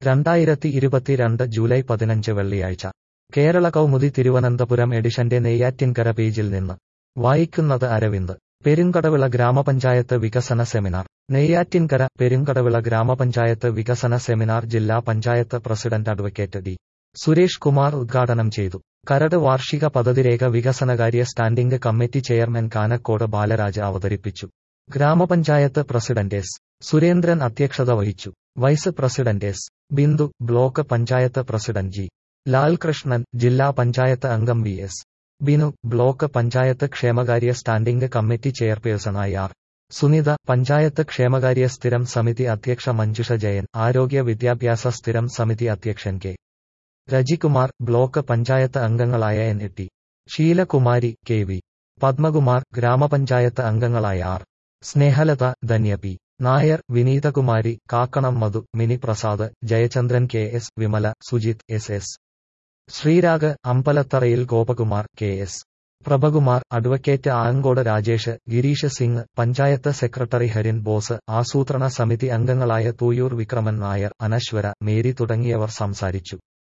2022 July 15 വെള്ളിയാഴ്ച കേരള കൗമുദി തിരുവനന്തപുരം എഡിഷന്റെ നെയ്യാറ്റിൻകര പേജിൽ നിന്ന് വായിക്കുന്നത് അരവിന്ദ്. പെരുങ്കടവിള ഗ്രാമപഞ്ചായത്ത് വികസന സെമിനാർ. നെയ്യാറ്റിൻകര. പെരുങ്കടവിള ഗ്രാമപഞ്ചായത്ത് വികസന സെമിനാർ ജില്ലാ panchayat president advocate D. Suresh Kumar ഉദ്ഘാടനം ചെയ്തു. കരട് വാർഷിക പദ്ധതിരേഖ വികസനകാര്യ standing committee chairman Kanakkode Balaraj അവതരിപ്പിച്ചു. ഗ്രാമപഞ്ചായത്ത് പ്രസിഡന്റ് എസ്. സുരേന്ദ്രൻ അധ്യക്ഷത വഹിച്ചു. Vice president S. Bindu, block panchayat president G. Lalkrishnan, ജില്ലാ പഞ്ചായത്ത് അംഗം V. S. Binu, block panchayat ക്ഷേമകാര്യ സ്റ്റാൻഡിംഗ് കമ്മിറ്റി ചെയർപേഴ്സണായി ആർ. സുനിത, പഞ്ചായത്ത് ക്ഷേമകാര്യ സ്ഥിരം സമിതി അധ്യക്ഷ മഞ്ജുഷ ജയൻ, ആരോഗ്യ വിദ്യാഭ്യാസ സ്ഥിരം സമിതി അധ്യക്ഷൻ കെ. രജികുമാർ, ബ്ലോക്ക് പഞ്ചായത്ത് അംഗങ്ങളായ N. T. Sheelakumari, K. V. Padmakumar, ഗ്രാമപഞ്ചായത്ത് അംഗങ്ങളായ R. Snehalatha, Dhanya P. Nair, Vineethakumari, Kakkanam Madhu, Mini Prasad, Jayachandran, K. S. Vimala, Sujith, S. S. Sreerag, അമ്പലത്തറയിൽ Gopakumar, K. S. Prabhakumar, advocate Alamcode Rajesh, Girish Singh, panchayat secretary Harin Bose, ആസൂത്രണ സമിതി അംഗങ്ങളായ തൂയൂർ വിക്രമൻ നായർ, അനശ്വര, മേരി തുടങ്ങിയവർ സംസാരിച്ചു.